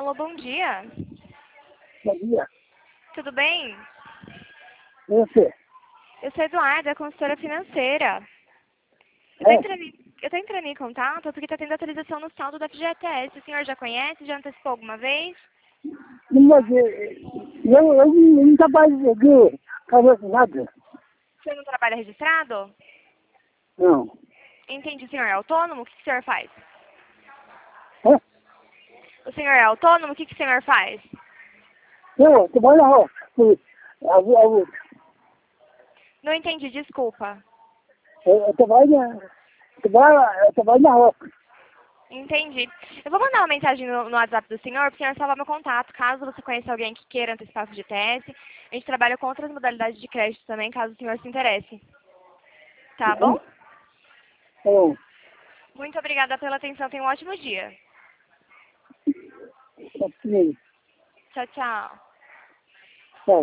Alô, bom dia. Bom dia. Tudo bem? E você? Eu sou Eduarda, consultora financeira. Eu É? tô entrando em contato porque está tendo atualização no saldo da FGTS. O senhor já conhece? Já antecipou alguma vez? Mas eu não trabalho de fazer nada. O senhor não trabalha registrado? Não. Entendi. O senhor é autônomo? O que o senhor faz? É? O senhor é autônomo? O que o senhor faz? Eu trabalho na roça. Eu Não entendi, desculpa. trabalho na roça. Entendi. Eu vou mandar uma mensagem no WhatsApp do senhor, para o senhor salvar meu contato. Caso você conheça alguém que queira antecipar o FGTS, a gente trabalha com outras modalidades de crédito também, caso o senhor se interesse. Tá bom? Eu, Muito obrigada pela atenção. Tenha um ótimo dia. eu, Tchau, tchau.